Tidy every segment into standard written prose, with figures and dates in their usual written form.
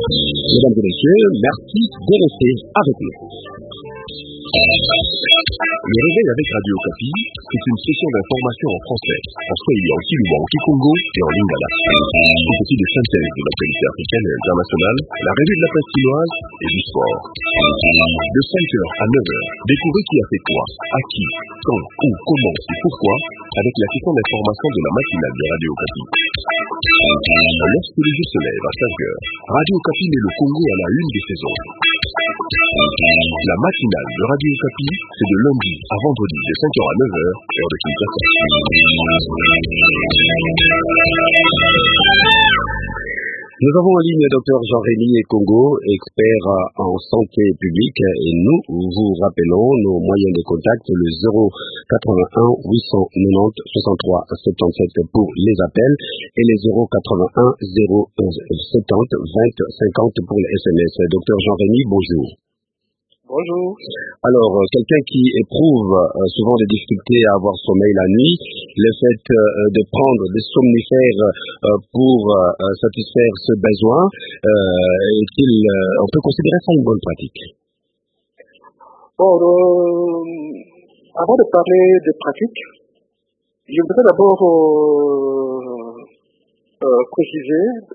Mesdames et messieurs, merci de rester avec nous. Le réveil avec Radio Okapi, c'est une session d'information en français, en swahili, en kiluba, en kikongo et en lingala. Une petite de synthèse de l'actualité africaine et internationale, la revue de la presse chinoise et du sport. De 5h à 9h, découvrez qui a fait quoi, à qui, quand, où, comment et pourquoi, avec la session d'information de la matinale de Radio Okapi. Lorsque le jour se lève à 5h, Radio Okapi met le Congo à la une des saisons. La matinale de Radio Okapi, c'est de lundi à vendredi de 5h à 9h, heure de Kinshasa. Nous avons en ligne Dr Jean-Rémy Congo, expert en santé publique, et nous vous rappelons nos moyens de contact, le 081 890 63 77 pour les appels et les 081 070 20 50 pour les SMS. Dr Jean-Rémy, bonjour. Bonjour. Alors, quelqu'un qui éprouve souvent des difficultés à avoir sommeil la nuit, le fait de prendre des somnifères pour satisfaire ce besoin, on peut considérer ça une bonne pratique? Bon, avant de parler de pratique, je voudrais d'abord préciser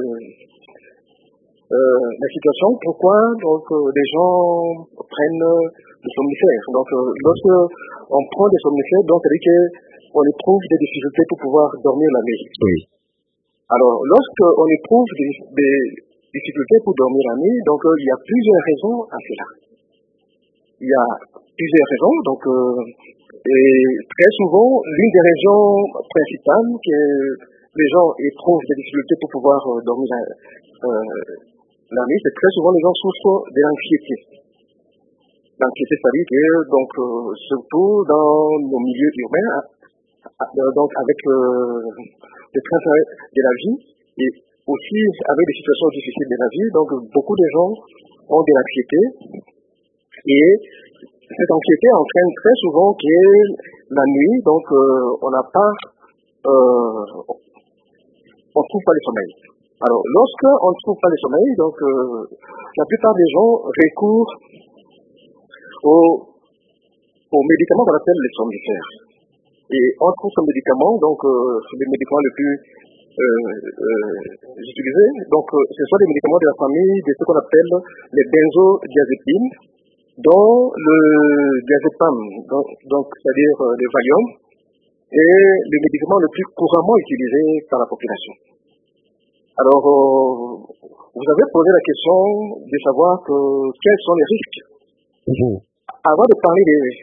la situation, pourquoi donc les gens prennent des somnifères. Donc lorsque on prend des somnifères, donc c'est-à-dire qu'on éprouve des difficultés pour pouvoir dormir la nuit. Oui. Alors lorsque on éprouve des difficultés pour dormir la nuit, donc il y a plusieurs raisons à cela. Il y a plusieurs raisons, donc et très souvent l'une des raisons principales que les gens éprouvent des difficultés pour pouvoir dormir la nuit, c'est très souvent les gens souffrent de l'anxiété. L'anxiété, c'est-à-dire que, donc, surtout dans nos milieux urbains, donc avec le train de la vie, et aussi avec des situations difficiles de la vie, donc beaucoup de gens ont de l'anxiété, et cette anxiété entraîne très souvent que la nuit, donc, on n'a pas, on trouve pas le sommeil. Alors, lorsque on ne trouve pas le sommeil, donc la plupart des gens recourent aux médicaments qu'on appelle les somnifères. Et entre ces médicaments, donc c'est les médicaments les plus utilisés. Donc, ce sont des médicaments de la famille de ce qu'on appelle les benzodiazépines, dont le diazépam, donc c'est-à-dire le Valium, est le médicament le plus couramment utilisé par la population. Alors, vous avez posé la question de savoir quels sont les risques. Avant de parler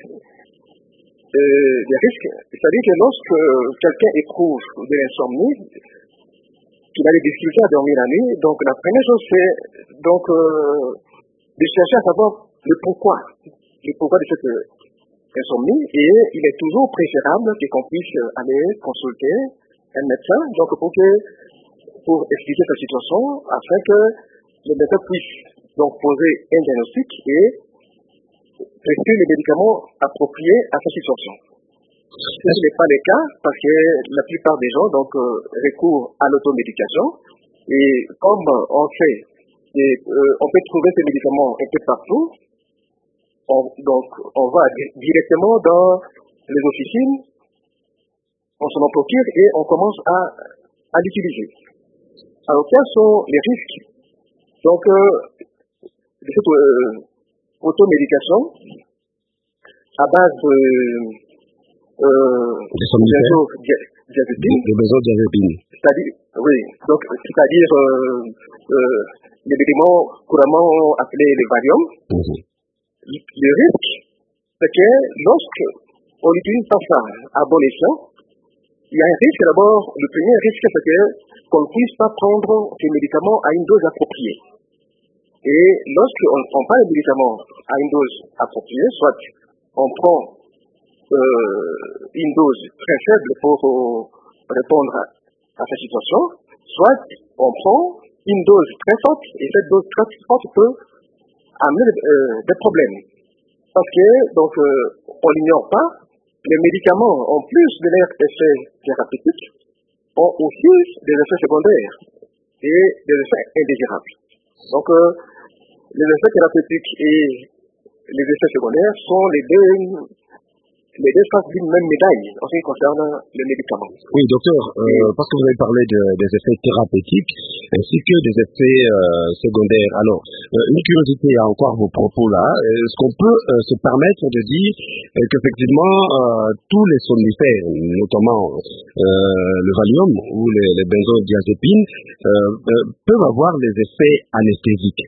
des risques, c'est-à-dire que lorsque quelqu'un éprouve de l'insomnie, qu'il a des difficultés à dormir la nuit, donc la première chose c'est donc de chercher à savoir le pourquoi de cette insomnie, et il est toujours préférable qu'on puisse aller consulter un médecin, donc pour expliquer sa situation, afin que le médecin puisse donc poser un diagnostic et prescrire les médicaments appropriés à sa situation. Ce n'est pas le cas parce que la plupart des gens donc recourent à l'automédication, et comme on sait, on peut trouver ces médicaments un peu partout, donc on va directement dans les officines, on s'en procure et on commence à l'utiliser. Alors, quels sont les risques donc de cette automédication à base de benzodiazépines? C'est-à-dire, oui, donc c'est-à-dire les médicaments couramment appelés les Valium. Le risque, c'est que lorsque on n'utilise pas ça à bon escient, il y a un risque d'abord. Le premier risque, c'est qu'on ne puisse pas prendre ces médicaments à une dose appropriée. Et lorsqu'on ne prend pas les médicaments à une dose appropriée, soit on prend une dose très faible pour répondre à cette situation, soit on prend une dose très forte, et cette dose très forte peut amener des problèmes. Parce que, donc, on l'ignore pas, les médicaments, en plus de leurs effets thérapeutiques, ont aussi des effets secondaires et des effets indésirables. Donc, les effets thérapeutiques et les effets secondaires sont les deux faces d'une même médaille en ce qui concerne le médicament. Oui, docteur, parce que vous avez parlé des effets thérapeutiques ainsi que des effets secondaires. Alors, une curiosité à encore vos propos là. Est-ce qu'on peut se permettre de dire qu'effectivement tous les somnifères, notamment le Valium ou les benzodiazépines, peuvent avoir des effets anesthésiques?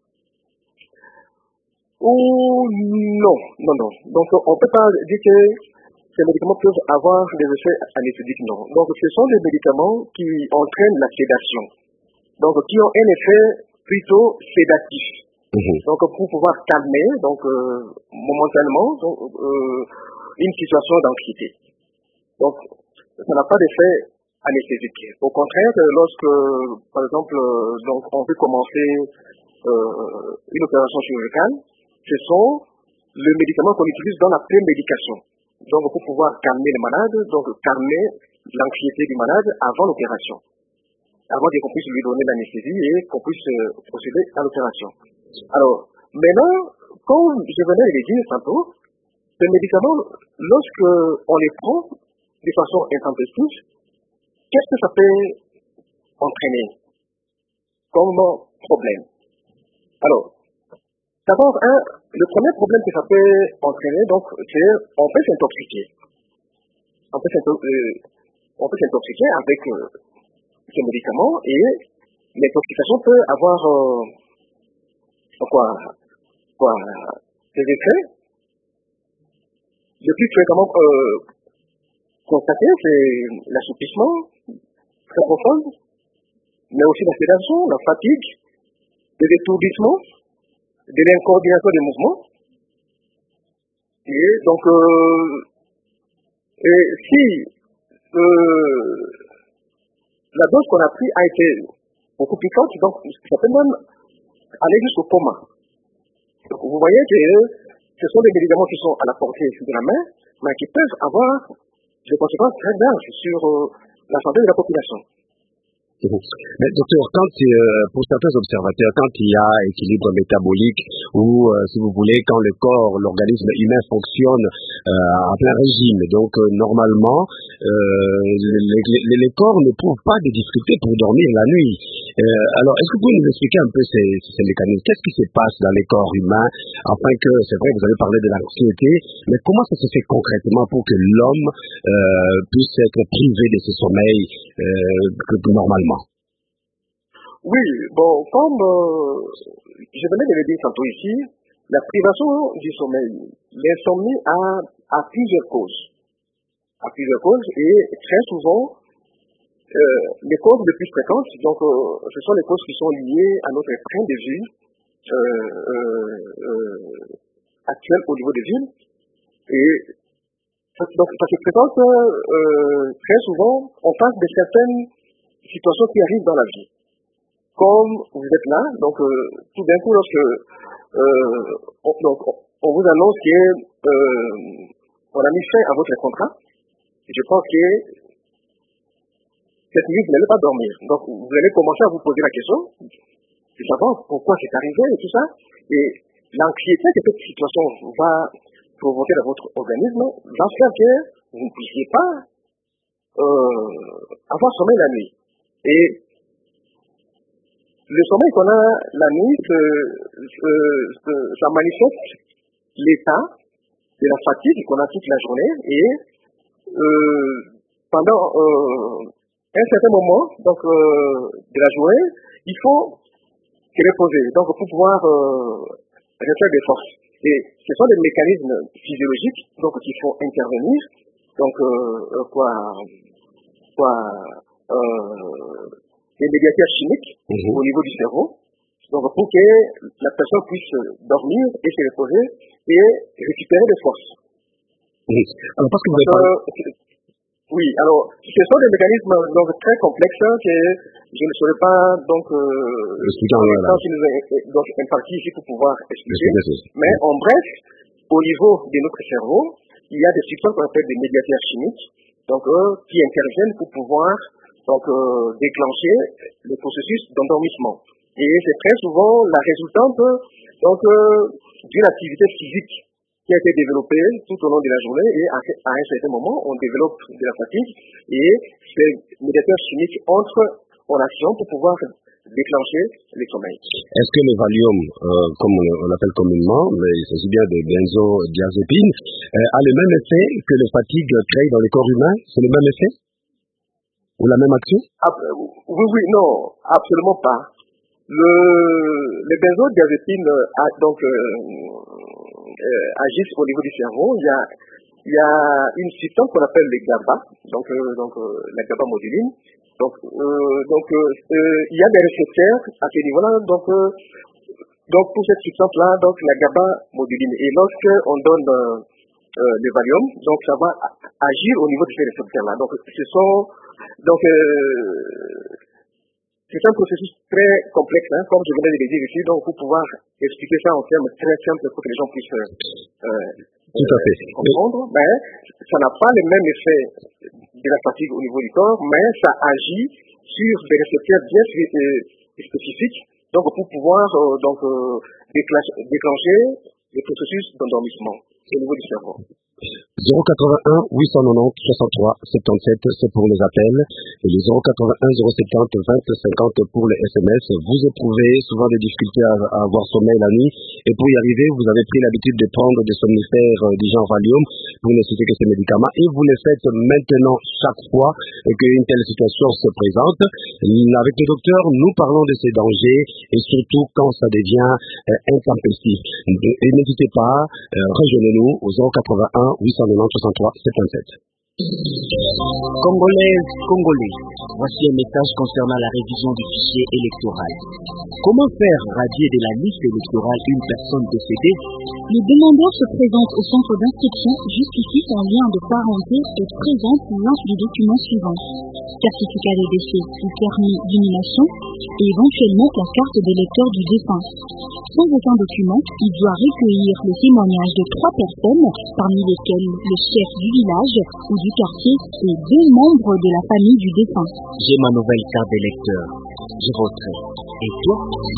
Oh non. Donc on ne peut pas dire que ces médicaments peuvent avoir des effets anesthésiques, non. Donc ce sont des médicaments qui entraînent la sédation, donc qui ont un effet plutôt sédatif. Donc pour pouvoir calmer momentanément une situation d'anxiété. Donc ça n'a pas d'effet anesthésique. Au contraire, lorsque par exemple on veut commencer une opération chirurgicale, ce sont les médicaments qu'on utilise dans la prémédication. Donc, pour pouvoir calmer le malade, donc calmer l'anxiété du malade avant l'opération. Avant qu'on puisse lui donner l'anesthésie et qu'on puisse procéder à l'opération. Alors, maintenant, comme je venais de le dire tantôt, ces médicaments, lorsque on les prend de façon intempestive, qu'est-ce que ça peut entraîner comme problème? Alors, d'abord, le premier problème que ça peut entraîner, donc, c'est on peut s'intoxiquer. On peut s'intoxiquer avec ces médicaments et l'intoxication peut avoir des effets. Le plus fréquemment constaté, c'est l'assoupissement très profond, mais aussi la sédation, la fatigue, les étourdissements, de l'incoordination des mouvements. Et donc, si la dose qu'on a prise a été beaucoup plus forte, donc ça peut même aller jusqu'au coma. Donc, vous voyez que ce sont des médicaments qui sont à la portée de la main, mais qui peuvent avoir des conséquences très graves sur la santé de la population. Mais docteur, pour certains observateurs, quand il y a équilibre métabolique ou, si vous voulez, quand l'organisme humain fonctionne à plein régime, donc normalement, les corps ne trouvent pas de difficultés pour dormir la nuit. Alors, est-ce que vous pouvez nous expliquer un peu ces mécanismes? Qu'est-ce qui se passe dans les corps humains afin que, c'est vrai, vous avez parlé de l'anxiété, mais comment ça se fait concrètement pour que l'homme puisse être privé de ce sommeil normalement? Oui, bon, comme je venais de le dire tantôt ici, la privation du sommeil, l'insomnie a plusieurs causes. Et très souvent, les causes les plus fréquentes, donc ce sont les causes qui sont liées à notre train de vie actuel au niveau des villes. Et donc ça se présente très souvent en face de certaines situations qui arrivent dans la vie. Comme vous êtes là, donc tout d'un coup, lorsque on vous annonce qu'on a mis fin à votre contrat, je pense que cette nuit, vous n'allez pas dormir. Donc, vous allez commencer à vous poser la question de savoir pourquoi c'est arrivé et tout ça. Et l'anxiété que cette situation va provoquer dans votre organisme va faire que vous ne puissiez pas avoir sommeil la nuit. Et le sommeil qu'on a la nuit, ça manifeste l'état de la fatigue qu'on a toute la journée et pendant un certain moment de la journée, il faut se reposer donc pour pouvoir refaire des forces. Et ce sont des mécanismes physiologiques donc qu'il faut intervenir. Donc des médiateurs chimiques au niveau du cerveau, donc pour que la personne puisse dormir et se reposer et récupérer des forces. Alors, parce que vous avez oui, alors ce sont des mécanismes donc très complexes que je ne saurais pas donc imparti ici pour pouvoir expliquer. Mais en bref, au niveau de notre cerveau, il y a des substances qu'on appelle des médiateurs chimiques, donc qui interviennent pour pouvoir déclencher le processus d'endormissement. Et c'est très souvent la résultante d'une activité physique qui a été développée tout au long de la journée et à un certain moment, on développe de la fatigue et ces médiateurs chimiques entrent en action pour pouvoir déclencher le sommeil. Est-ce que le Valium, comme on l'appelle communément, mais il s'agit bien de benzodiazépine, a le même effet que le fatigue crée dans le corps humain? C'est le même effet? Ou la même action? Oui, non, absolument pas. Les benzodiazépines agissent au niveau du cerveau. Il y a une substance qu'on appelle le GABA, la GABA moduline. Il y a des récepteurs à ce niveau-là. Donc pour cette substance-là, la GABA moduline. Et lorsque on donne le Valium, donc ça va agir au niveau de ces récepteurs-là. C'est un processus très complexe, comme je venais de le dire ici, donc pour pouvoir expliquer ça en termes très simples pour que les gens puissent tout à fait comprendre, mais ça n'a pas le même effet de la fatigue au niveau du corps, mais ça agit sur des récepteurs bien spécifiques, donc pour pouvoir déclencher le processus d'endormissement au niveau du cerveau. 081 890 63 77, c'est pour les appels, et les 081 070 20 50 pour les SMS. Vous éprouvez souvent des difficultés à avoir sommeil la nuit, et pour y arriver, vous avez pris l'habitude de prendre des somnifères du genre Valium, pour ne citer que ces médicaments, et vous le faites maintenant chaque fois qu'une telle situation se présente. Avec le docteur, nous parlons de ces dangers, et surtout quand ça devient intempestif. Et n'hésitez pas, rejoignez-nous au 081 890 63 77. Congolaises, Congolais, voici un message concernant la révision du fichier électoral. Comment faire radier de la liste électorale une personne décédée? Le demandeur se présente au centre d'inscription, justifie son lien de parenté et présente l'un des documents suivants: certificat de décès ou permis d'inhumation et éventuellement la carte d'électeur du défunt. Sans aucun document, il doit recueillir le témoignage de 3 personnes, parmi lesquelles le chef du village ou du quartier et 2 membres de la famille du défunt. J'ai ma nouvelle carte d'électeur. Je voterai. Et toi?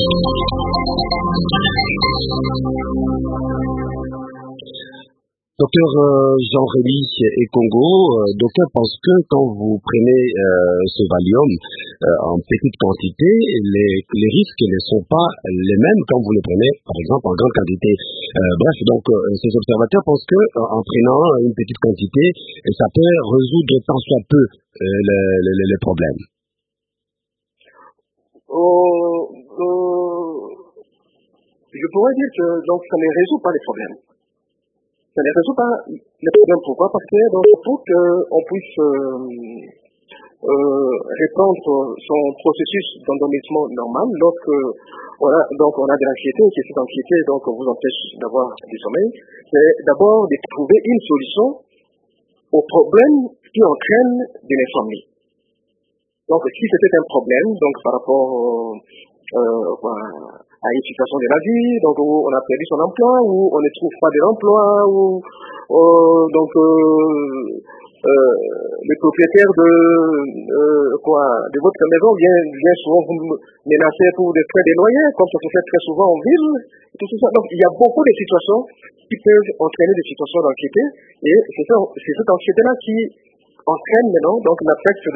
Docteur Jean-Rémy et Congo, docteur pense que quand vous prenez ce Valium en petite quantité, les risques ne sont pas les mêmes quand vous le prenez, par exemple, en grande quantité. Ces observateurs pensent que en prenant une petite quantité, ça peut résoudre tant soit peu les problèmes. Je pourrais dire que ça ne résout pas les problèmes. Ça ne résout pas les problèmes. Pourquoi? Parce que pour qu'on puisse répondre son processus d'endormissement normal, lorsque on a de l'anxiété et que cette anxiété vous empêche d'avoir du sommeil, c'est d'abord de trouver une solution au problème qui entraîne de l'insomnie. Donc si c'était un problème par rapport à une situation de la vie, où on a perdu son emploi, où on ne trouve pas de l'emploi, le propriétaire de votre maison vient souvent vous menacer pour des frais de loyer, comme ça se fait très souvent en ville, tout ça. Donc il y a beaucoup de situations qui peuvent entraîner des situations d'anxiété, et c'est cette anxiété-là qui entraîne maintenant la perte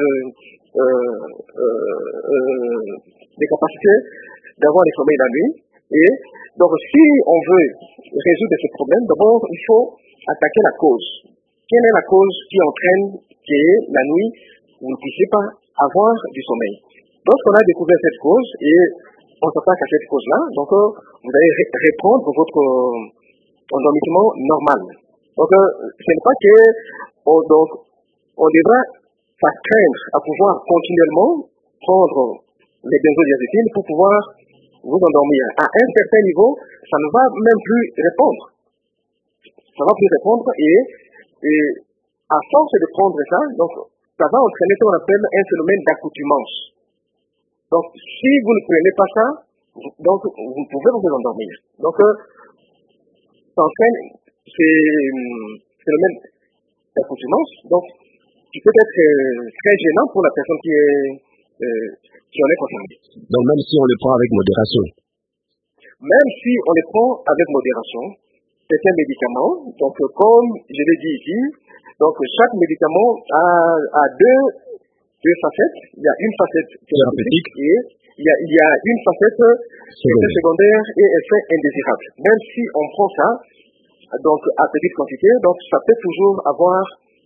des capacités d'avoir le sommeil la nuit. Et donc si on veut résoudre ce problème, d'abord il faut attaquer la cause. Quelle est la cause qui entraîne que la nuit vous ne puissiez pas avoir du sommeil? Lorsqu'on a découvert cette cause et on s'attaque à cette cause-là, vous allez reprendre votre endormissement normal. Donc ce n'est pas que on devra s'astreindre à pouvoir continuellement prendre les benzodiazépines pour pouvoir vous endormir. À un certain niveau, ça ne va même plus répondre. Ça va plus répondre et à force de prendre ça, ça va entraîner ce qu'on appelle un phénomène d'accoutumance. Donc, si vous ne prenez pas ça, vous pouvez vous endormir. Donc, ça entraîne ce phénomène d'accoutumance. Donc, qui peut être très gênant pour la personne qui est qui en est concerné. Donc même si on le prend avec modération. Même si on les prend avec modération, certains médicaments, donc comme je l'ai dit ici, donc chaque médicament a deux facettes. Il y a une facette thérapeutique et il y a une facette secondaire et effet indésirable. Même si on prend ça, donc à petite quantité, donc ça peut toujours avoir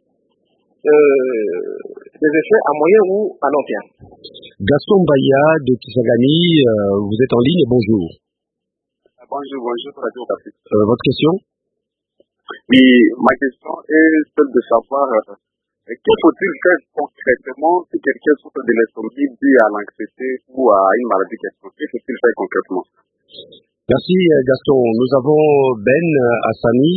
des effets à moyen ou à long terme. Gaston Baya de Kisangani, vous êtes en ligne, bonjour. Bonjour, Radio Okapi. Votre question? Oui, ma question est celle de savoir que faut-il faire concrètement si quelqu'un souffre de l'insomnie due à l'anxiété ou à une maladie quelconque? Que faut-il faire concrètement? Merci Gaston. Nous avons Ben Hassani,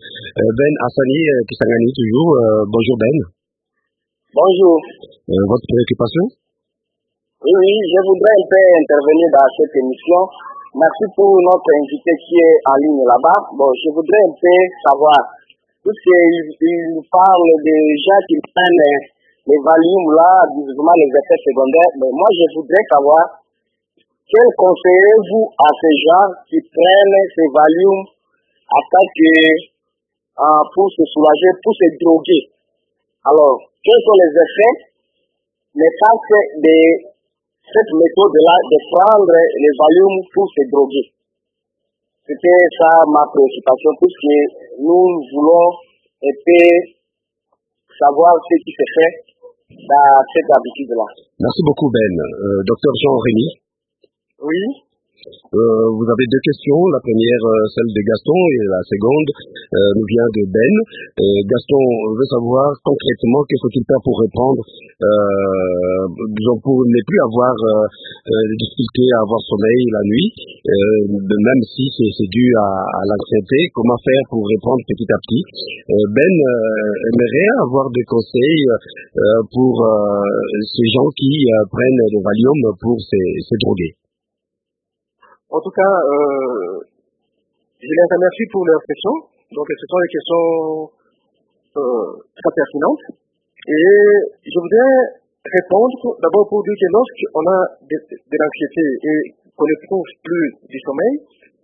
Kisangani toujours. Bonjour Ben. Bonjour. Votre préoccupation? Oui, je voudrais un peu intervenir dans cette émission. Merci pour notre invité qui est en ligne là-bas. Bon, je voudrais un peu savoir, puisqu'il parle des gens qui prennent les Valium là, visiblement les effets secondaires, mais moi je voudrais savoir, quel conseillez-vous à ces gens qui prennent ces Valium afin que, pour se soulager, pour se droguer? Alors, quels sont les effets néfastes de cette méthode-là de prendre les Valium pour se droguer? C'était ça ma préoccupation, puisque nous voulons un peu savoir ce qui se fait dans cette habitude-là. Merci beaucoup Ben. Docteur Jean-Rémy. Oui. Vous avez deux questions. La première, celle de Gaston, et la seconde nous vient de Ben. Gaston veut savoir concrètement qu'est-ce qu'il faut faire pour répondre, disons pour ne plus avoir des difficultés à avoir sommeil la nuit, même si c'est dû à l'anxiété. Comment faire pour répondre petit à petit? Ben aimerait avoir des conseils pour ces gens qui prennent des Valium pour se droguer. En tout cas, je les remercie pour leurs questions. Donc, ce sont des questions très pertinentes. Et je voudrais répondre d'abord pour dire que lorsqu'on a de l'anxiété et qu'on n'éprouve plus du sommeil,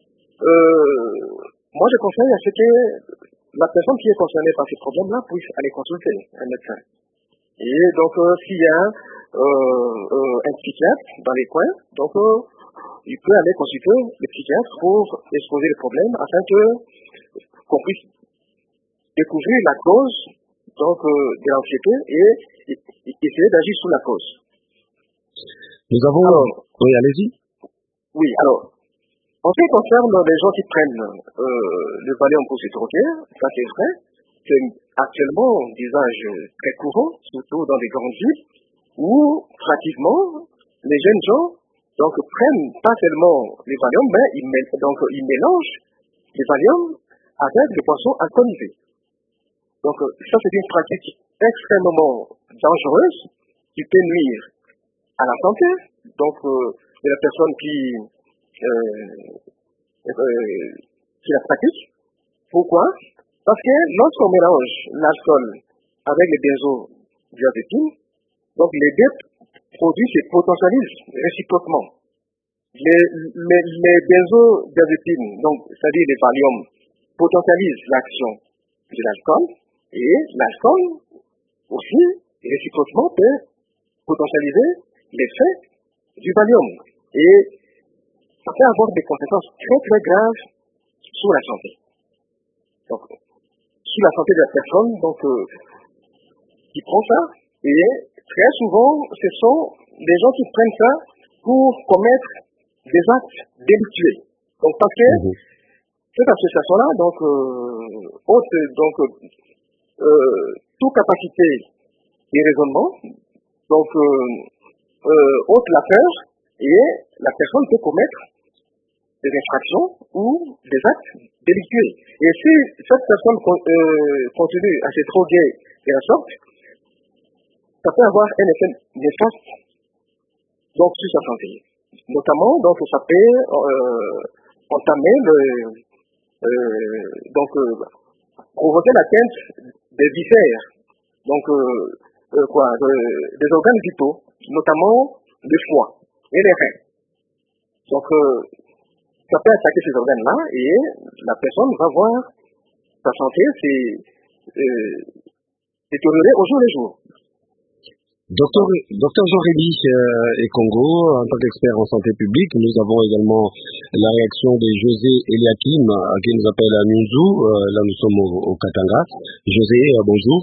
moi je conseille à ce que la personne qui est concernée par ces problèmes-là puisse aller consulter un médecin. Et donc, s'il y a un psychiatre dans les coins, donc il peut aller consulter le psychiatre pour exposer le problème afin qu'on puisse découvrir la cause donc de l'anxiété et essayer d'agir sur la cause. Nous avons... oui, allez-y. Oui, alors, en ce qui concerne les gens qui prennent le Valium pour se droguer, ça c'est vrai, c'est actuellement un usage très courant, surtout dans les grandes villes, où pratiquement les jeunes gens donc prennent pas seulement les Valium, mais ils mélangent les Valium avec des boissons alcoolisées. Donc ça c'est une pratique extrêmement dangereuse qui peut nuire à la santé donc de la personne qui la pratique. Pourquoi? Parce que lorsqu'on mélange l'alcool avec les benzodiazépines, donc les deux produits se potentialisent réciproquement. Les benzodiazépines, donc c'est-à-dire les Valium, potentialisent l'action de l'alcool et l'alcool aussi réciproquement peut potentialiser l'effet du Valium. Et ça peut avoir des conséquences très très graves sur la santé. Donc, sur la santé de la personne donc, qui prend ça, et très souvent, ce sont des gens qui prennent ça pour commettre des actes délictueux. Donc, parce que cette association-là, donc, toute capacité de raisonnement, donc, ôte la peur, et la personne peut commettre des infractions ou des actes délictueux. Et si cette personne continue à se droguer de la sorte, ça peut avoir un effet néfaste donc, sur sa santé. Notamment, donc, ça peut entamer provoquer l'atteinte des viscères, donc des organes vitaux, notamment le foie et les reins. Donc, ça peut attaquer ces organes-là et la personne va voir sa santé détériorer au jour le jour. Docteur Jean-Rémy Congo, en tant qu'expert en santé publique, nous avons également la réaction de José Eliakim, qui nous appelle à Nyunzu. Là, nous sommes au Katanga. José, bonjour.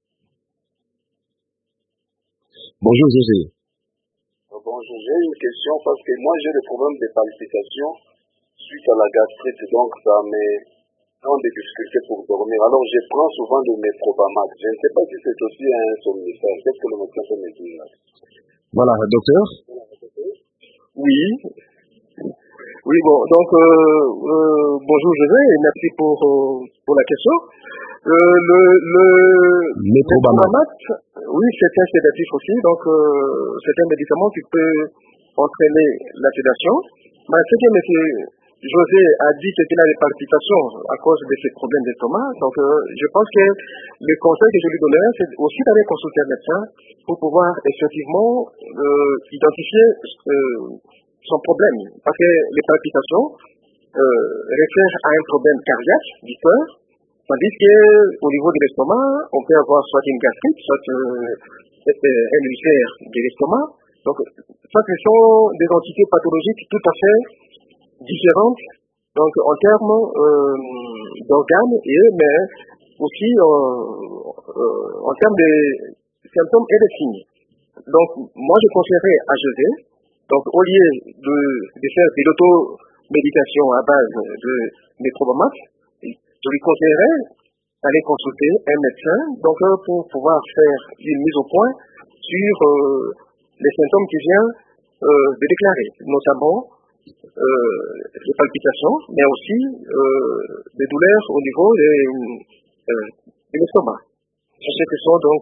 Bonjour, José. Bonjour, j'ai une question parce que moi, j'ai des problèmes de palpitations suite à la gastrite, donc ça me donne des difficultés pour dormir. Alors, je prends souvent de mes Probamax. Je ne sais pas si c'est aussi un somnifère. Qu'est-ce que le médecin peut me dire? Voilà, docteur. Oui. Oui, bon, donc, bonjour José, et merci pour la question. Le Probamax, oui, c'est un sédatif aussi, donc c'est un médicament qui peut entraîner la sédation. Mais ce que M. José a dit qu'il a des palpitations à cause de ses problèmes d'estomac, donc je pense que le conseil que je lui donnerais, c'est aussi d'aller consulter un médecin pour pouvoir effectivement identifier son problème. Parce que les palpitations réfèrent à un problème cardiaque, du cœur, tandis qu'au niveau de l'estomac, on peut avoir soit une gastrite, soit un ulcère de l'estomac. Donc, ça, ce sont des entités pathologiques tout à fait différentes, donc en termes d'organes, mais aussi en termes de symptômes et de signes. Donc, moi, je conseillerais à José, donc au lieu de faire de l'automédication à base de Probamax, je lui conseillerais d'aller consulter un médecin donc, pour pouvoir faire une mise au point sur les symptômes qu'il vient de déclarer, notamment les palpitations, mais aussi des douleurs au niveau de l'estomac. Ce que sont donc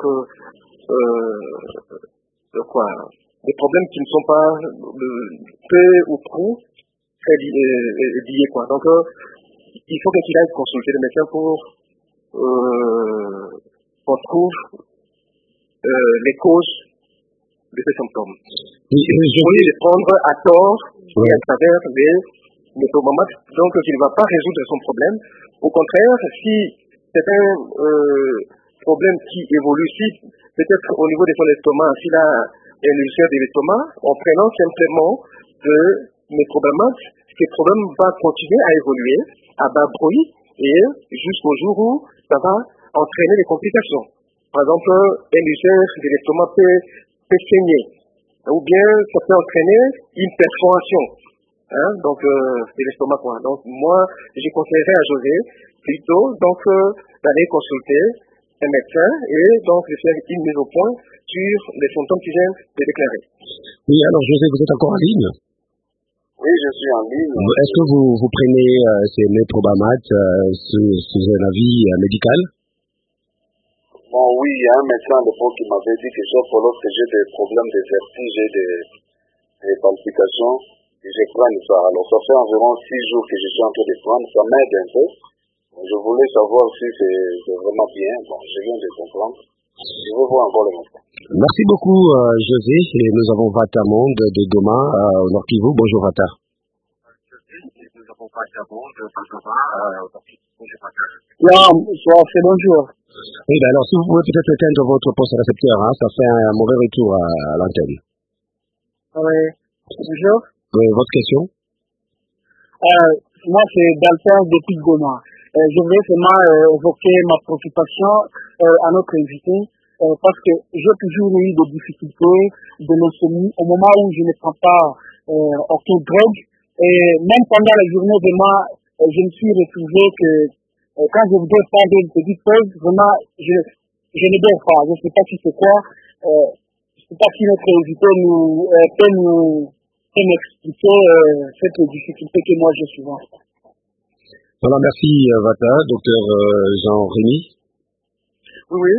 des problèmes qui ne sont pas peu ou prou très liés. Donc, il faut qu'il aille consulter le médecin pour qu'on trouve les causes de ces symptômes. Au lieu de prendre à tort et à travers les Probamax, donc il ne va pas résoudre son problème. Au contraire, si c'est un problème qui évolue, si peut-être au niveau de son estomac, s'il a un ulcère de l'estomac, en prenant simplement de Probamax, ce problème va continuer à évoluer à bas bruit et jusqu'au jour où ça va entraîner des complications. Par exemple, un ulcère de l'estomac peut saigner, ou bien ça peut entraîner une perforation de l'estomac. Donc moi, je conseillerais à José plutôt d'aller consulter un médecin et donc de faire une mise au point sur les symptômes qui viennent de déclarer. Oui, alors José, vous êtes encore en ligne? Oui, je suis en ligne. Est-ce que vous prenez ces Probamax sous un avis médical? Bon, oui, il y a un médecin à l'époque qui m'avait dit que lorsque j'ai des problèmes de vertige et des palpitations, que je prenne ça. Alors, ça fait environ 6 jours que je suis en train de prendre, ça m'aide un peu. Je voulais savoir si c'est vraiment bien. Bon, je viens de comprendre. Je veux voir encore le médecin. Merci beaucoup, José. Et nous avons Vata Monde de Goma, au Nord Kivu. Bonjour, Vata. Nous avons Vata Monde de Goma, au Nord Kivu. Bonjour, Vata. Bonsoir, c'est bonjour. Oui, ben alors, si vous pouvez peut-être éteindre votre poste récepteur, ça fait un mauvais retour à l'antenne. Oui, bonjour. Votre question? Moi, c'est Dalton depuis Goma. Je voulais seulement évoquer ma préoccupation à notre invité parce que j'ai toujours eu des difficultés de l'insomnie au moment où je ne prends pas aucune drogue. Et même pendant la journée, vraiment, je me suis retrouvé que quand je voudrais faire une petite pause, vraiment, je ne dors pas. Je ne sais pas si c'est quoi. Je ne sais pas si notre invité peut m'expliquer cette difficulté que moi j'ai souvent. Voilà, merci Vata. Docteur Jean-Rémy. Oui,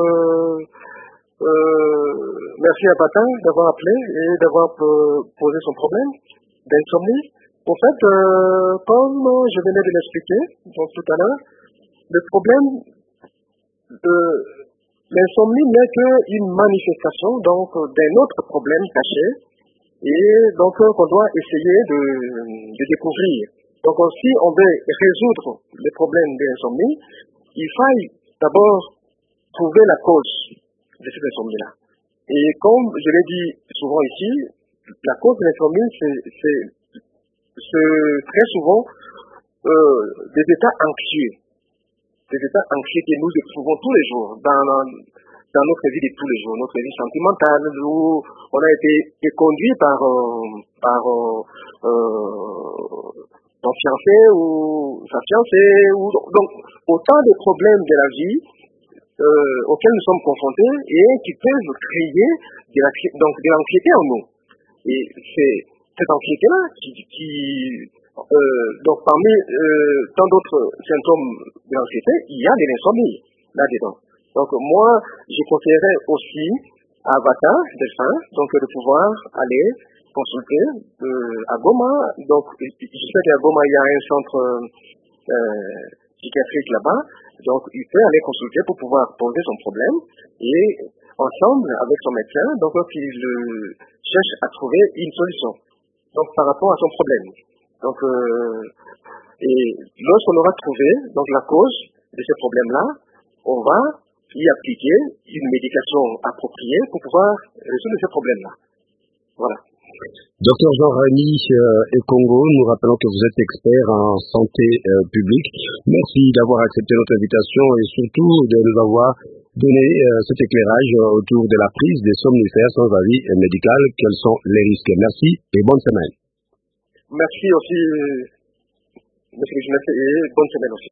merci à Vata d'avoir appelé et d'avoir posé son problème d'insomnie. En fait, comme je venais de l'expliquer tout à l'heure, le problème de l'insomnie n'est qu'une manifestation d'un autre problème caché et donc qu'on doit essayer de découvrir. Donc si on veut résoudre les problèmes de l'insomnie, il faille d'abord trouver la cause de cette insomnie-là. Et comme je l'ai dit souvent ici, la cause de l'insomnie, c'est très souvent des états anxieux. Des états anxieux que nous éprouvons tous les jours dans notre vie de tous les jours, notre vie sentimentale, où on a été conduit par son fiancé ou sa fiancée, donc autant de problèmes de la vie auxquels nous sommes confrontés et qui peuvent créer de l'anxiété en nous. Et c'est cette anxiété-là donc parmi tant d'autres symptômes de l'anxiété, il y a de l'insomnie là-dedans. Donc moi, je conseillerais aussi à Bata, donc de pouvoir aller consulter à Goma. Donc je sais qu'à Goma, il y a un centre psychiatrique là-bas. Donc il peut aller consulter pour pouvoir poser son problème et ensemble avec son médecin, donc il cherche à trouver une solution. Donc par rapport à son problème. Donc et lorsqu'on aura trouvé donc la cause de ce problème-là, on va y appliquer une médication appropriée pour pouvoir résoudre ce problème-là. Voilà. Docteur Jean-Rémy Ekongo, nous rappelons que vous êtes expert en santé publique. Merci d'avoir accepté notre invitation et surtout de nous avoir donné cet éclairage autour de la prise des somnifères sans avis médical. Quels sont les risques? Merci et bonne semaine. Merci aussi, monsieur le journaliste, et bonne semaine aussi.